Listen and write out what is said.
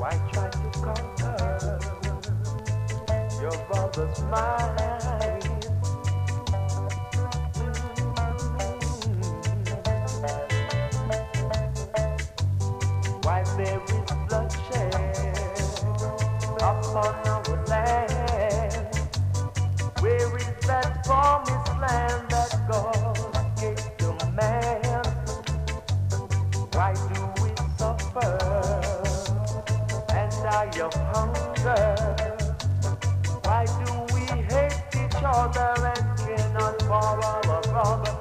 Why try to conquer your brother's mind? Why there is bloodshed upon our land? Where is that promised land that God gave to man? Why do we suffer and die of hunger? Why do we hate each other and cannot for our brother